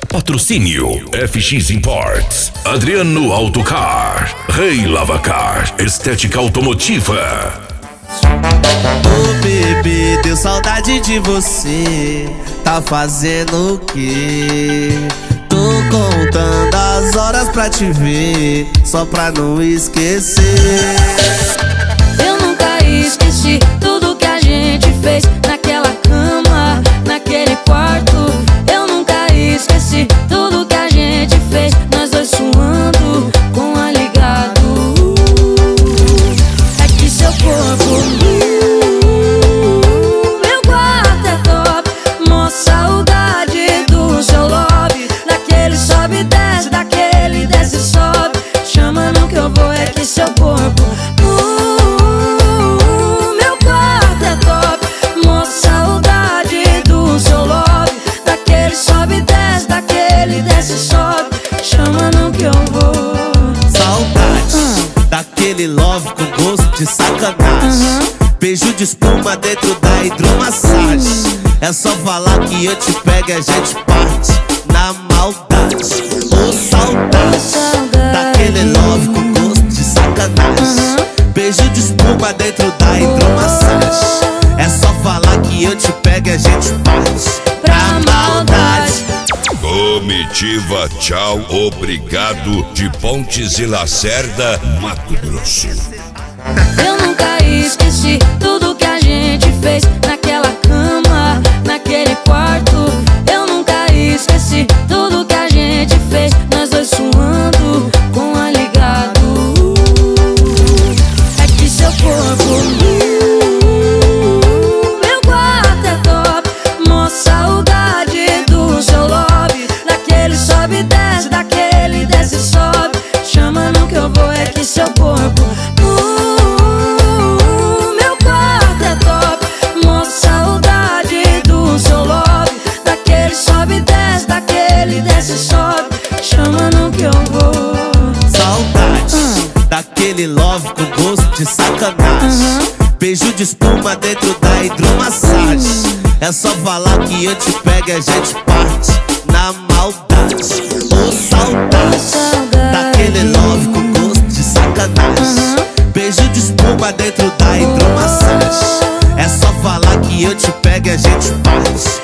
Patrocínio FX Imports, Adriano Autocar, Rei Lavacar, Estética Automotiva. Ô bebê, deu saudade de você. Tá fazendo o quê? Tô contando as horas pra te ver, só pra não esquecer. Eu nunca esqueci tudo que a gente fez naquela cama, naquele quarto. Eu nunca esqueci tudo que a gente fez, nós dois suando com a ligado. É que seu corpo, meu quarto é top. Mó saudade do seu lobby, daquele sobe e desce, daquele desce e sobe. Chama não que eu vou, é que seu corpo, meu quarto é top. Mó saudade do seu lobby, daquele sobe e desce, daquele desce e sobe. Chama não que eu vou. Saudade daquele love com gosto de sacanagem. Beijo de espuma dentro da hidromassagem. É só falar que eu te pego e a gente parte na maldade. Ô saudade daquele love com gosto de sacanagem. Beijo de espuma dentro da hidromassagem. É só falar que eu te pego e a gente parte Pra maldade. Comitiva Tchau Obrigado de Pontes e Lacerda, Mato Grosso. Eu nunca esqueci tudo que a gente fez naquela cama, naquele quarto. Eu nunca esqueci tudo que a gente fez, nós dois suando com a ligado. É que seu corpo, meu quarto é top. Mó saudade do seu lobby, daquele sobe e desce, daquele desce e sobe. Chama não que eu vou, é que seu corpo, meu quarto é top. Mó saudade do seu lobby, daquele sobe e desce, daquele desce e sobe. Chama não que eu vou. Saudade daquele love com gosto de sacanagem. Beijo de espuma dentro da hidromassagem. É só falar que eu te pego e a gente parte na maldade. Ô saudade daquele love com gosto de sacanagem. Beijo de espuma dentro da hidromassagem. É só falar que eu te pego e a gente parte